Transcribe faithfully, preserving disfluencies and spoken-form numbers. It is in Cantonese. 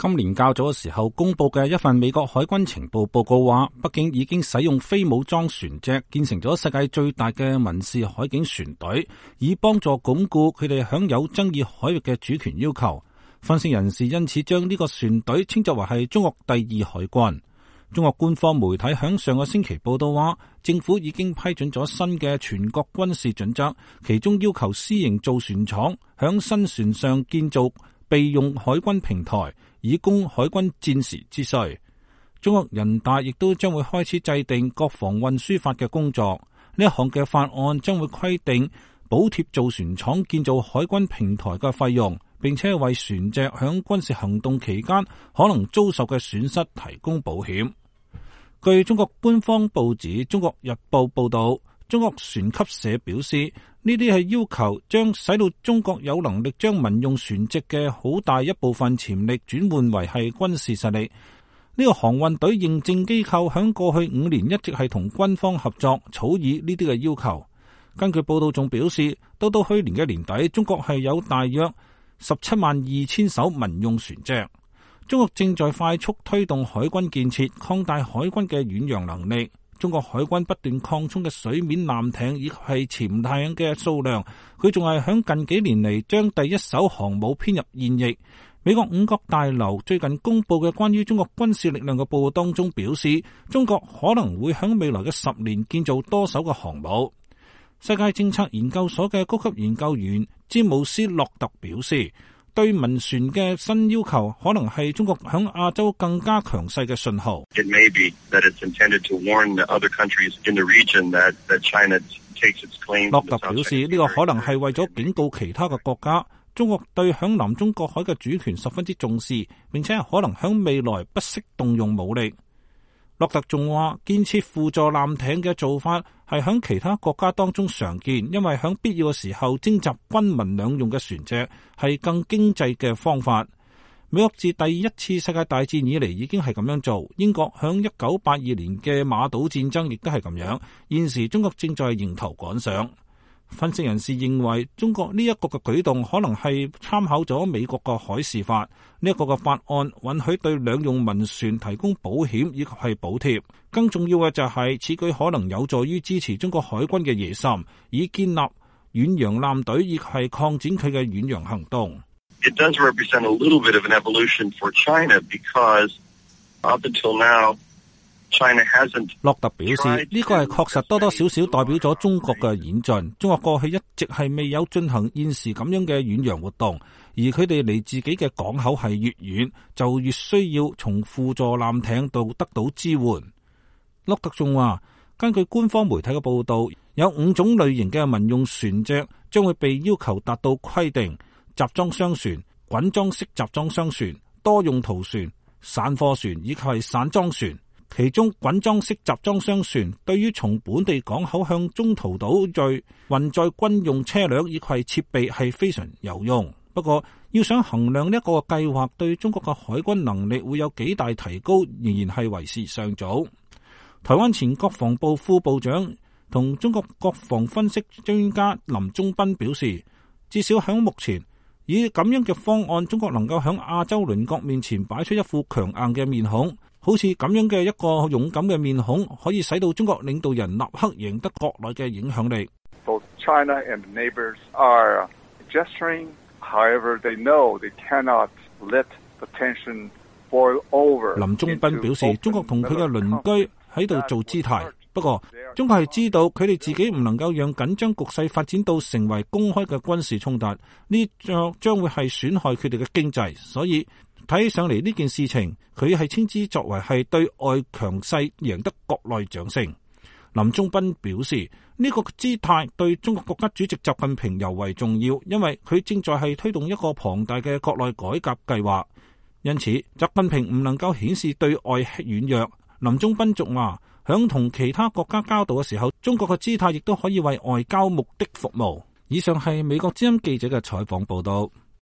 今年較早嘅時候公布嘅一份美國海軍情報報告話，北京已經使用非武裝船隻建成咗世界最大嘅民事海警船隊，以幫助鞏固佢哋享有爭議海域嘅主權要求。分析人士因此將呢個船隊稱作為係中國第二海軍。中國官方媒體響上個星期報道話，政府已經批准咗新嘅全國軍事準則，其中要求私營造船廠響新船上建造備用海軍平台，以供海軍戰時之需。中國人大亦都將會開始制定國防運輸法嘅工作。呢一項嘅法案將會規定補貼造船廠建造海軍平台嘅費用，並且為船隻響軍事行動期間可能遭受嘅損失提供保險。據中國官方報紙《中國日報》報道，中國船級社表示，呢啲係要求將使到中國有能力將民用船隻嘅好大一部分潛力轉換為係軍事實力。呢個航運隊認證機構響過去五年一直係同軍方合作草擬呢啲嘅要求。根據報道仲表示，到到去年嘅年底，中國係有大約十七萬二千艘民用船隻。中國正在快速推動海軍建設，擴大海軍嘅遠洋能力。中國海軍不斷擴充嘅水面艦艇以及係潛艇嘅數量，佢仲係響近幾年嚟將第一艘航母編入現役。美國五角大樓最近公布嘅關於中國軍事力量嘅報告當中表示，中國可能會響未來嘅十年建造多艘嘅航母。世界政策研究所嘅高級研究員詹姆斯洛特表示，對民船嘅新要求可能係中國響亞洲更加強勢嘅信號。 It may be that it's intended to warn the other countries in the region that that China takes its claim. 洛特表示，呢個可能係為咗警告其他嘅國家，中國對響南中國海嘅主權十分之重視，並且可能響未來不惜動用武力。洛特仲話，建設輔助艦艇嘅做法係響其他國家當中常見，因為響必要嘅時候徵集軍民兩用嘅船隻係更經濟嘅方法。美國自第一次世界大戰以嚟已經係咁樣做，英國響一九八二年嘅馬島戰爭亦都係咁樣。現時中國正在迎頭趕上。分析人士認為，中國呢一個嘅舉動可能係參考咗美國嘅海事法，呢一個嘅法案允許對兩用民船提供保險以及係補貼。更重要嘅就係此舉可能有助於支持中國海軍嘅野心，以建立遠洋艦隊以及係擴展佢嘅遠洋行動。 It does represent a little bit of an evolution for China because up until now China hasn't. 洛特表示，呢個係確實多多少少代表咗中國嘅演進。中國過去一直係未有進行現時咁樣嘅遠洋活動，而佢哋離自己嘅港口係越遠，就越需要從輔助艦艇度得到支援。洛特仲話，根據官方媒體嘅報道，有五種類型嘅民用船隻將會被要求達到規定：集裝箱船、滾裝式集裝箱船、多用途船、散貨船以及係散裝船。其中滾裝式集裝箱船對於從本地港口向中途島嶼運載軍用車輛以及設備係非常有用。不過要想衡量呢一個計劃對中國嘅海軍能力會有幾大提高，仍然係為時尚早。台灣前國防部副部長同中國國防分析專家林忠斌表示，至少響目前以咁樣嘅方案，中國能夠響亞洲鄰國面前擺出一副強硬嘅面孔。好似咁樣嘅一個勇敢嘅面孔，可以使到中國領導人立刻贏得國內嘅影響力。 Both China and neighbors are gesturing, however, they know they cannot let the tension boil over. 林忠斌表示，中國同佢嘅鄰居喺度做姿態，不過中國係知道佢哋自己唔能夠讓緊張局勢發展到成為公開嘅軍事衝突，呢將將會係損害佢哋嘅經濟，所以睇起上嚟呢件事情，佢係稱之作為係對外強勢贏得國內掌聲。林忠斌表示，呢、這個姿態對中國國家主席習近平尤為重要，因為佢正在係推動一個龐大嘅國內改革計劃，因此習近平唔能夠顯示對外軟弱。林忠斌仲話，響同其他國家交道嘅時候，中國嘅姿態亦都可以為外交目的服務。以上係美國之音記者嘅採訪報道。